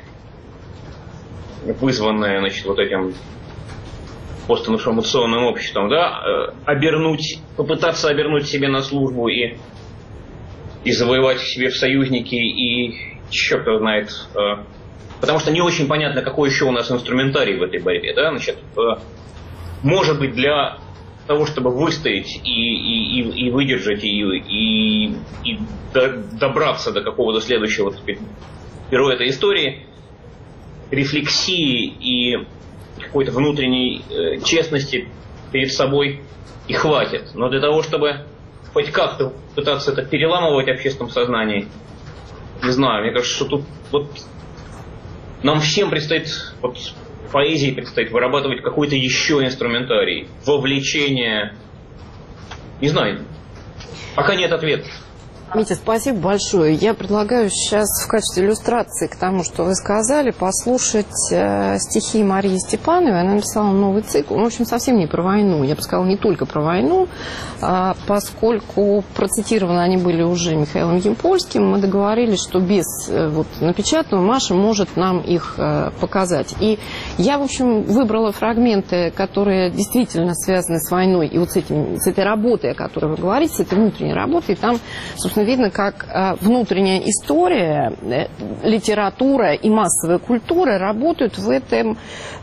вызванное, значит, вот этим постинформационным обществом, да, обернуть, попытаться обернуть себе на службу и, и завоевать себе в союзники, и черт его знает. Потому что не очень понятно, какой еще у нас инструментарий в этой борьбе. Да? Значит, может быть, для того, чтобы выстоять и, и, и, и выдержать, и, и, и до, добраться до какого-то следующего перо этой истории, рефлексии и какой-то внутренней э, честности перед собой и хватит. Но для того, чтобы хоть как-то пытаться это переламывать в общественном сознании, не знаю, мне кажется, что тут вот нам всем предстоит, вот поэзии предстоит вырабатывать какой-то еще инструментарий, вовлечение. Не знаю, пока нет ответа. Митя, спасибо большое. Я предлагаю сейчас в качестве иллюстрации к тому, что вы сказали, послушать э, стихи Марии Степановой. Она написала новый цикл. Он, в общем, совсем не про войну. Я бы сказала, не только про войну, а, поскольку процитированы они были уже Михаилом Ямпольским. Мы договорились, что без э, вот, напечатанного Маша может нам их э, показать. И Я, в общем, выбрала фрагменты, которые действительно связаны с войной и вот с, этим, с этой работой, о которой вы говорите, с этой внутренней работой. И там, собственно, видно, как внутренняя история, литература и массовая культура работают в этом...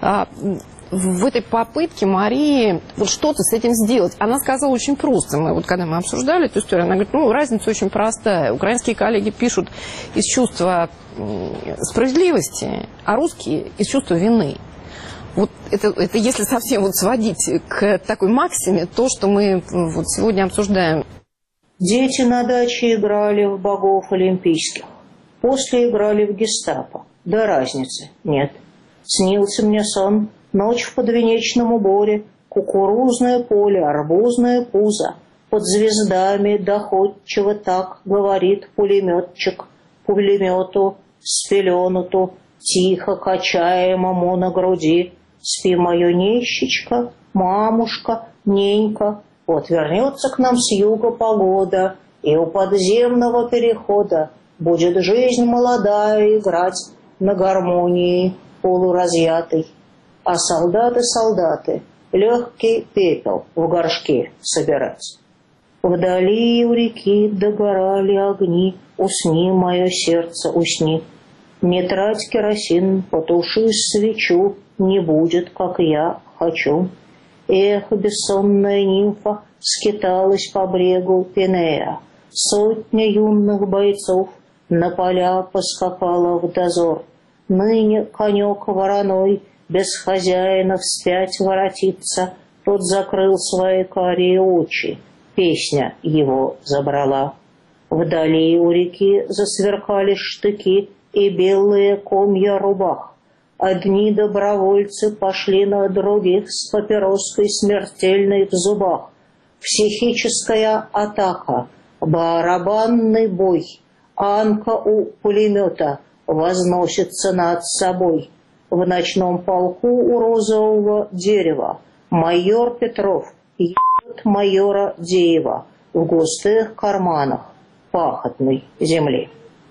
в этой попытке Марии вот что-то с этим сделать. Она сказала очень просто. Мы, вот когда мы обсуждали эту историю, она говорит, ну, разница очень простая. Украинские коллеги пишут из чувства справедливости, а русские из чувства вины. Вот это, это если совсем вот сводить к такой максиме, то, что мы вот сегодня обсуждаем. Дети на даче играли в богов олимпийских. После играли в гестапо. Да разницы нет. Снился мне сон. Ночь в подвенечном уборе, кукурузное поле, арбузное пузо. Под звездами доходчиво так говорит пулеметчик пулемету спеленуту, тихо качаемому на груди. Спи, мое нищечко, мамушка, ненька. Вот вернется к нам с юга погода, и у подземного перехода будет жизнь молодая играть на гармонии полуразъятой. А солдаты, солдаты, легкий пепел в горшке собирать. Вдали у реки догорали огни, усни, мое сердце, усни. Не трать керосин, потуши свечу, не будет, как я хочу. Эх, бессонная нимфа скиталась по брегу Пенея. Сотня юных бойцов на поля поскакала в дозор. Ныне конек вороной без хозяина вспять воротится, тот закрыл свои карие очи, песня его забрала. Вдали у реки засверкали штыки и белые комья рубах. Одни добровольцы пошли на других с папироской смертельной в зубах. Психическая атака, барабанный бой, анка у пулемета возносится над собой. В ночном полку у розового дерева майор Петров ебет майора Деева в густых карманах пахотной земли.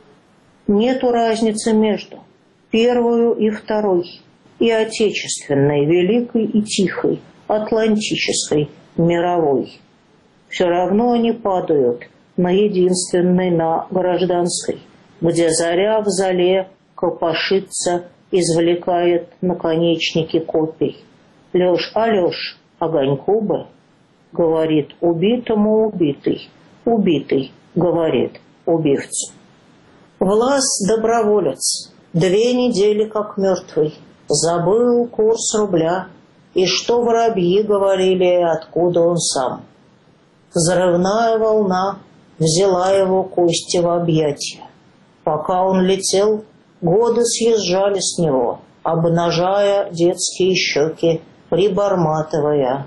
Нету разницы между первую и второй, и отечественной, великой и тихой, атлантической, мировой. Все равно они падают на единственной, на гражданской, где заря в зале копошится, извлекает наконечники копий. Лёш, а Лёш, огоньку бы, говорит убитому убитый, убитый, говорит убивцу. Влас доброволец, две недели как мертвый, забыл курс рубля, и что воробьи говорили, откуда он сам. Взрывная волна взяла его кости в объятия. Пока он летел, годы съезжали с него, обнажая детские щеки, приборматывая.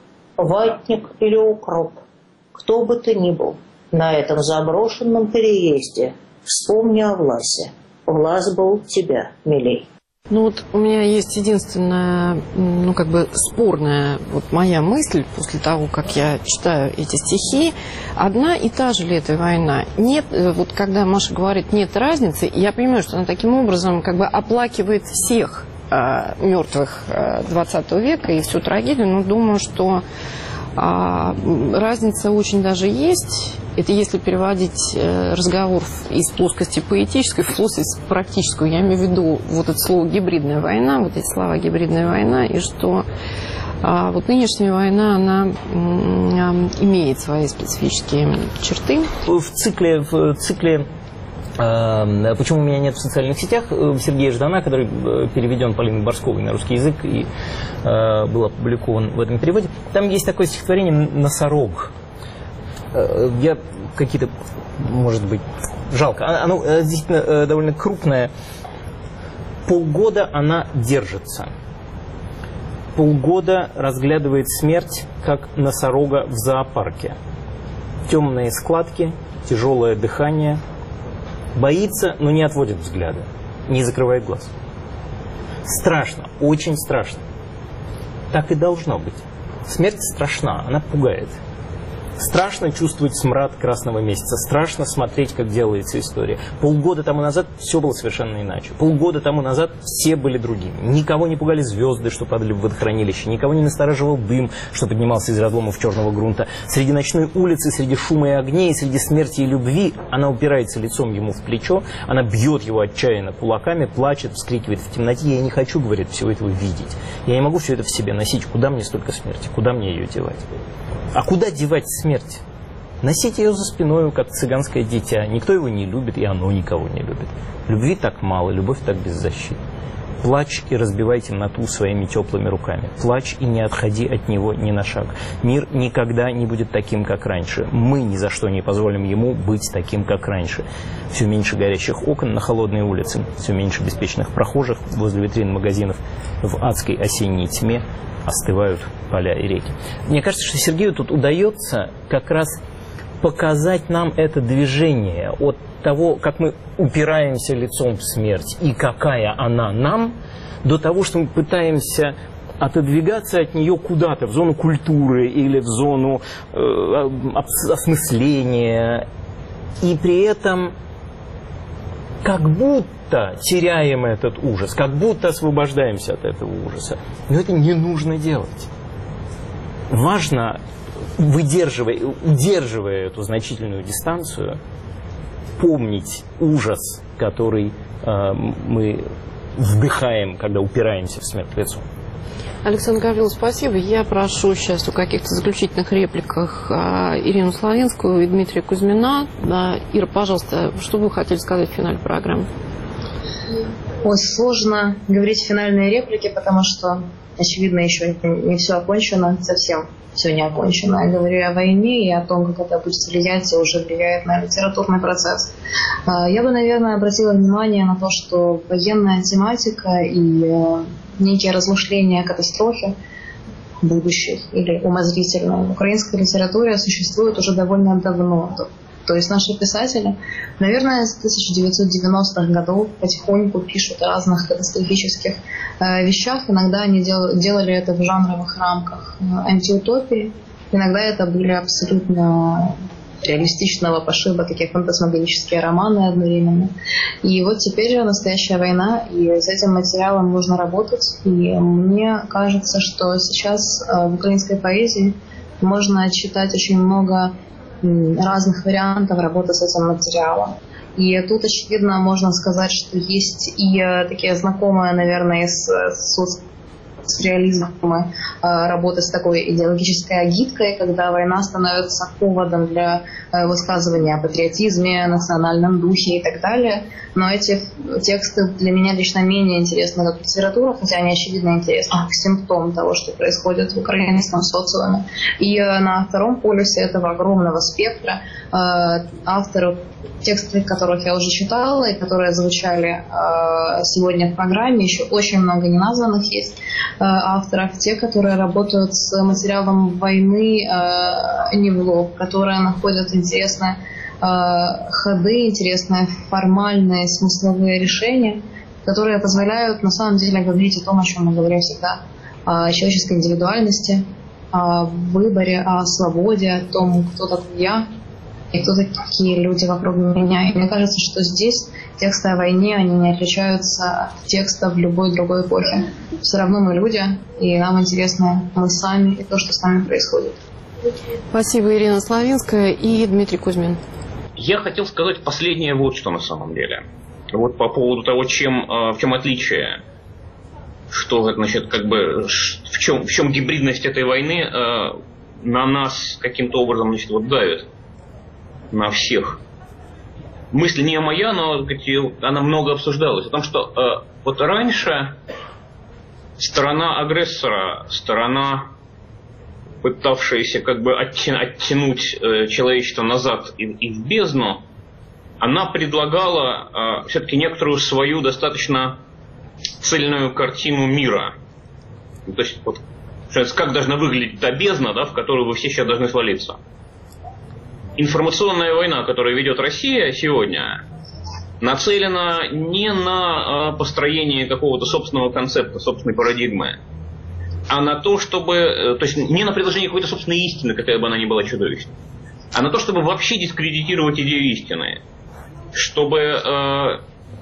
Ватник или укроп, кто бы ты ни был, на этом заброшенном переезде, вспомни о Власе. Влас был тебя милей. Ну вот у меня есть единственная, ну как бы спорная вот моя мысль после того, как я читаю эти стихи. Одна и та же ли эта война? Нет, вот когда Маша говорит «нет разницы», я понимаю, что она таким образом как бы оплакивает всех э, мертвых э, двадцатого века и всю трагедию, но думаю, что А, разница очень даже есть. Это если переводить э, разговор из плоскости поэтической в плоскость практическую. Я имею в виду вот это слово «гибридная война», вот эти слова «гибридная война», и что а, вот нынешняя война, она м, имеет свои специфические черты. В цикле, в цикле «Почему меня нет в социальных сетях» Сергея Ждана, который переведен Полиной Борсковой на русский язык и э, был опубликован в этом переводе, там есть такое стихотворение «Носорог». Я какие-то, может быть, жалко. Оно действительно довольно крупное. Полгода она держится. Полгода разглядывает смерть, как носорога в зоопарке. Темные складки, тяжелое дыхание. Боится, но не отводит взгляда, не закрывает глаз. Страшно, очень страшно. Так и должно быть. Смерть страшна, она пугает. Страшно чувствовать смрад красного месяца, страшно смотреть, как делается история. Полгода тому назад все было совершенно иначе. Полгода тому назад все были другими. Никого не пугали звезды, что падали в водохранилище, никого не настораживал дым, что поднимался из разломов черного грунта. Среди ночной улицы, среди шума и огней, среди смерти и любви она упирается лицом ему в плечо, она бьет его отчаянно кулаками, плачет, вскрикивает в темноте. Я не хочу, говорит, всего этого видеть. Я не могу все это в себе носить. Куда мне столько смерти? Куда мне ее девать? А куда девать смерть? Носить ее за спиной, как цыганское дитя. Никто его не любит, и оно никого не любит. Любви так мало, любовь так беззащитна. Плачь и разбивай темноту своими теплыми руками. Плачь и не отходи от него ни на шаг. Мир никогда не будет таким, как раньше. Мы ни за что не позволим ему быть таким, как раньше. Все меньше горящих окон на холодной улице, все меньше беспечных прохожих возле витрин магазинов. В адской осенней тьме остывают поля и реки. Мне кажется, что Сергею тут удается как раз показать нам это движение от того, как мы упираемся лицом в смерть и какая она нам, до того, что мы пытаемся отодвигаться от нее куда-то, в зону культуры или в зону э, осмысления, и при этом как будто теряем этот ужас, как будто освобождаемся от этого ужаса. Но это не нужно делать. Важно, выдерживая, удерживая эту значительную дистанцию, помнить ужас, который э, мы вдыхаем, когда упираемся в смерть лицом. Александр Гаврилович, спасибо. Я прошу сейчас о каких-то заключительных репликах Ирину Славинскую и Дмитрия Кузьмина. Ира, пожалуйста, что вы хотели сказать в финале программы? Ой, сложно говорить финальные реплики, потому что, очевидно, еще не все окончено, совсем все не окончено. Я говорю о войне и о том, как это будет влиять, и уже влияет на литературный процесс. Я бы, наверное, обратила внимание на то, что военная тематика и некие размышления о катастрофе будущей или умозрительной в украинской литературе существуют уже довольно давно. То есть наши писатели, наверное, с тысяча девятьсот девяностых годов потихоньку пишут о разных катастрофических э, вещах. Иногда они дел, делали это в жанровых рамках антиутопии. Иногда это были абсолютно реалистичного пошиба, такие фантасмагорические романы одновременно. И вот теперь же настоящая война, и с этим материалом нужно работать. И мне кажется, что сейчас в украинской поэзии можно читать очень много разных вариантов работы с этим материалом. И тут, очевидно, можно сказать, что есть и такие знакомые, наверное, с, с, с реализмом работы с такой идеологической агиткой, когда война становится поводом для высказывания о патриотизме, национальном духе и так далее. Но эти тексты для меня лично менее интересны как литература, хотя они очевидно интересны как симптом того, что происходит в украинском социуме. И на втором полюсе этого огромного спектра авторов, тексты которых я уже читала и которые звучали сегодня в программе, еще очень много неназванных есть авторов, те, которые работают с материалом войны не в лоб, которые находят интересные ходы, интересные формальные смысловые решения, которые позволяют на самом деле говорить о том, о чем мы говорим всегда, о человеческой индивидуальности, о выборе, о свободе, о том, кто такой я и кто такие люди вокруг меня. И мне кажется, что здесь тексты о войне, они не отличаются от текстов в любой другой эпохе. Все равно мы люди, и нам интересно мы сами и то, что с нами происходит. Спасибо, Ирина Славинская и Дмитрий Кузьмин. Я хотел сказать последнее вот что на самом деле. Вот по поводу того, чем, в чем отличие, что, значит, как бы, в чем, в чем гибридность этой войны на нас каким-то образом, значит, вот давит. На всех. Мысль не моя, но она много обсуждалась. О том, что э, вот раньше сторона агрессора, сторона, пытавшаяся как бы оттянуть э, человечество назад и, и в бездну, она предлагала э, все-таки некоторую свою достаточно цельную картину мира. То есть, вот, как должна выглядеть та бездна, да, в которую вы все сейчас должны свалиться. Информационная война, которую ведет Россия сегодня, нацелена не на построение какого-то собственного концепта, собственной парадигмы, а на то, чтобы, то есть не на предложение какой-то собственной истины, какая бы она ни была чудовищной, а на то, чтобы вообще дискредитировать идею истины. Чтобы э,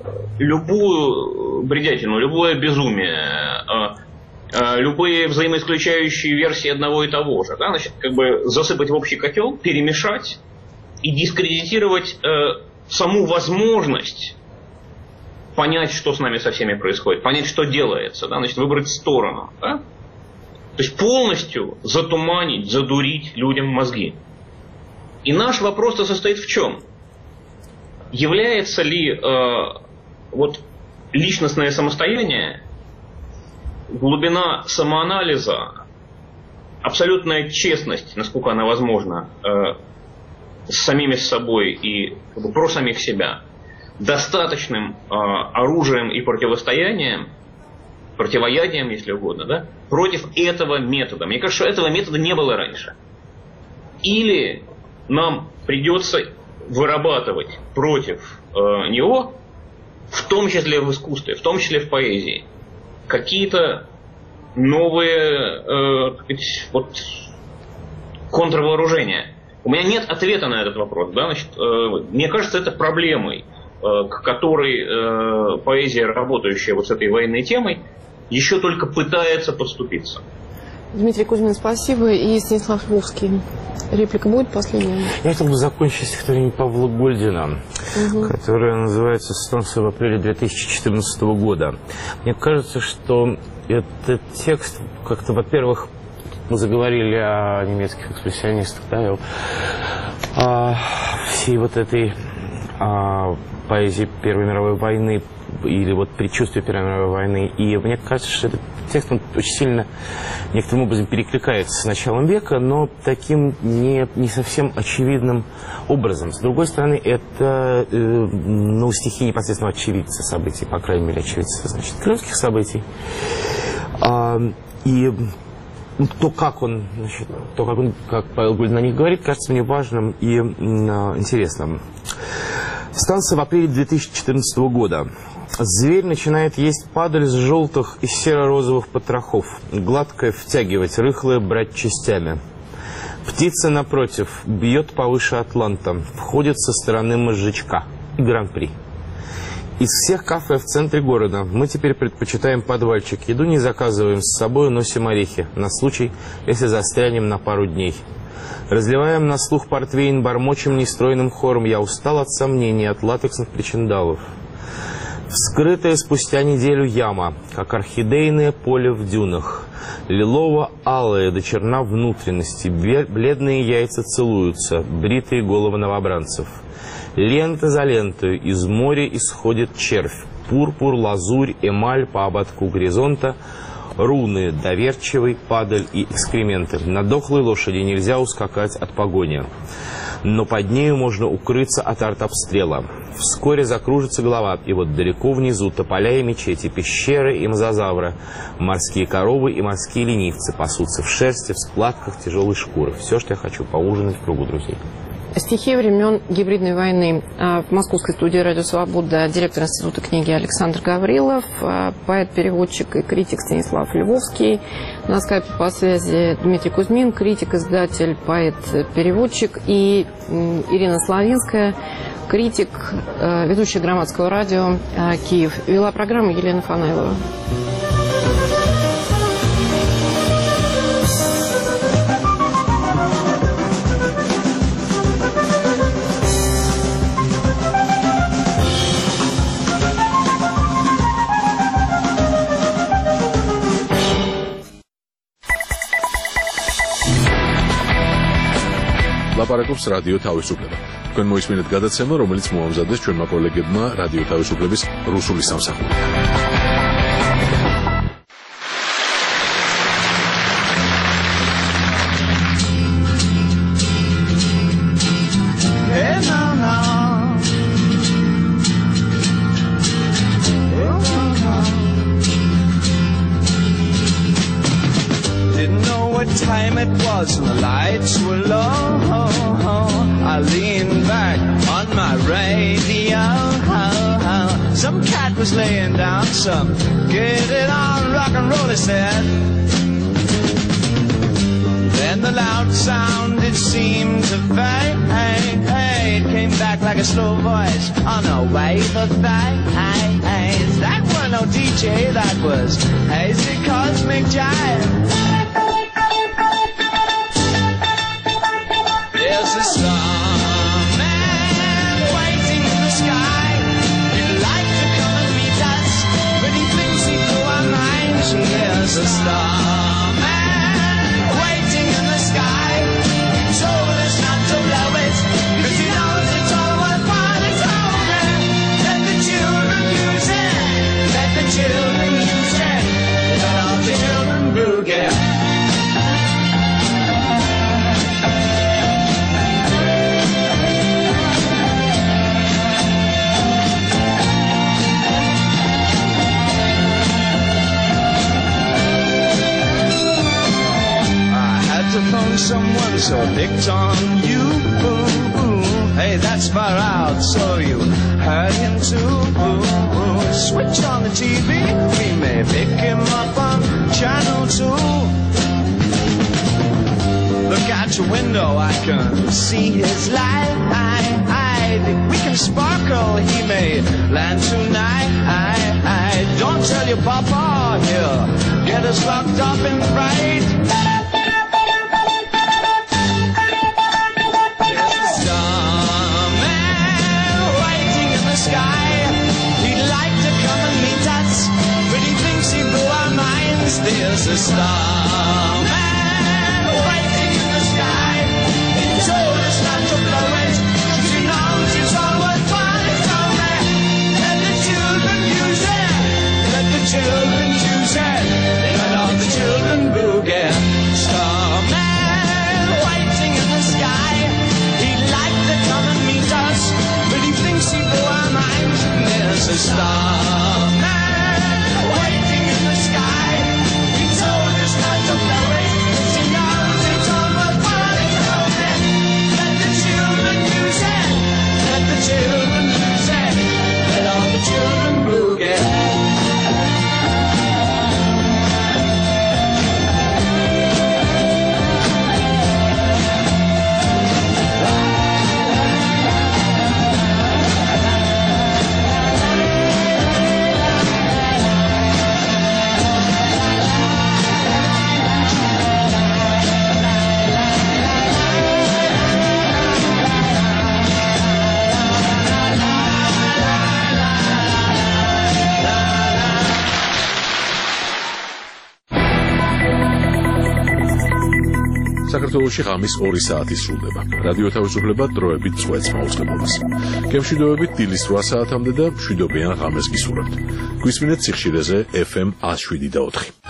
любую бредятину, любое безумие, э, э, любые взаимоисключающие версии одного и того же, да, значит, как бы засыпать в общий котел, перемешать и дискредитировать э, саму возможность понять, что с нами со всеми происходит, понять, что делается, да, значит, выбрать сторону. Да? То есть полностью затуманить, задурить людям мозги. И наш вопрос-то состоит в чем? Является ли э, вот, личностное самостояние, глубина самоанализа, абсолютная честность, насколько она возможна, э, с самими собой и как бы, про самих себя, достаточным э, оружием и противостоянием, противоядием, если угодно, да, против этого метода. Мне кажется, что этого метода не было раньше. Или нам придется вырабатывать против э, него, в том числе в искусстве, в том числе в поэзии, какие-то новые э, так сказать, вот, контрвооружения. У меня нет ответа на этот вопрос. Да? Значит, э, мне кажется, это проблемой, э, к которой э, поэзия, работающая вот с этой военной темой, еще только пытается подступиться. Дмитрий Кузьмин, спасибо. И Станислав Львовский. Реплика будет последняя? Я хотел бы закончить стихотворение Павла Гольдина, угу. которое называется «Солнце в апреле две тысячи четырнадцатого года». Мне кажется, что этот текст как-то, во-первых, мы заговорили о немецких экспрессионистах, да, о всей вот этой о поэзии Первой мировой войны или вот предчувствие Первой мировой войны. И мне кажется, что этот текст он очень сильно некоторым образом перекликается с началом века, но таким не, не совсем очевидным образом. С другой стороны, это э, ну, стихи непосредственно очевидца событий, по крайней мере, очевидца, значит, крымских событий. А, и то, как он, значит, то, как он, как Павел Гольдин на них говорит, кажется мне важным и э, интересным. Станция в апреле две тысячи четырнадцатого года. Зверь начинает есть падаль с желтых и серо-розовых потрохов, гладкое втягивать, рыхлое брать частями. Птица, напротив, бьет повыше атланта, входит со стороны мозжечка и гран-при. Из всех кафе в центре города мы теперь предпочитаем подвальчик. Еду не заказываем, с собой носим орехи, на случай, если застрянем на пару дней. Разливаем на слух портвейн, бормочем нестройным хором. Я устал от сомнений, от латексных причиндалов. Вскрытая спустя неделю яма, как орхидейное поле в дюнах. Лилово-алые до черна внутренности, бледные яйца целуются, бритые головы новобранцев. Лента за лентой из моря исходит червь. Пурпур, лазурь, эмаль по ободку горизонта. Руны, доверчивый, падаль и экскременты. На дохлой лошади нельзя ускакать от погони. Но под нею можно укрыться от артобстрела. Вскоре закружится голова, и вот далеко внизу тополя и мечети, пещеры и мозазавры, морские коровы и морские ленивцы пасутся в шерсти, в складках тяжелой шкуры. Все, что я хочу, поужинать в кругу друзей. Стихи времен гибридной войны. В московской студии «Радио Свобода» директор Института книги Александр Гаврилов, поэт-переводчик и критик Станислав Львовский. На скайпе по связи Дмитрий Кузьмин, критик, издатель, поэт-переводчик, и Ирина Славинская, критик, ведущая Громадского радио «Киев». Вела программу Елена Фанайлова. ლაპარაკობს რადიო თავისუფლება. თქვენ მოისმინეთ გადაცემა, რომელიც მოამზადეს ჩვენმა კოლეგებმა რადიო თავისუფლების რუსული სამსახურიდან. Time it was and the lights were low. I leaned back on my radio. Some cat was laying down some get it on rock and roll, he said. Then Then the loud sound, it seemed to fade. Came back like a slow voice on a wave of haze. That was no D J, that was hazy cosmic jive. There's a starman waiting in the sky. He'd like to come and meet us, but he thinks he blew our minds. There's a starman waiting in the sky. He told us not to blow it, cause he knows it's all worthwhile. It's over. Let the children use it. Let the children use it. Let all the children boogie. To phone someone, so I picked on you. Ooh, ooh. Hey, that's far out, so you heard him too. Ooh, ooh. Switch on the T V, we may pick him up on channel two. Look out your window, I can see his light. We can sparkle, he may land tonight. Don't tell your papa, he'll get us locked up in fright. There's a starman waiting in the sky. He told us not to blow it, cause he knows it's all worthwhile. It's over. Let the children use it. Let the children use it. Let all the children boogie. Starman waiting in the sky. He'd like to come and meet us, but he thinks he blew our minds. There's a starman waiting in the sky. Not to blow it, cause he knows it's all worthwhile. It's over. Let the children use it. Let the children use it. Let all the children boogie. საქართველოში ღამის ორი საათი სრულდება. რადიო თავისუფლება დროებით წვეთს მაუწყებლობას. გემშვიდობებით დილის რვა საათამდე და მშვიდობიან ღამეს გისურვებთ. გვისმინეთ სიხშირეზე ეფ ემ ათს შვიდი და ოთხი.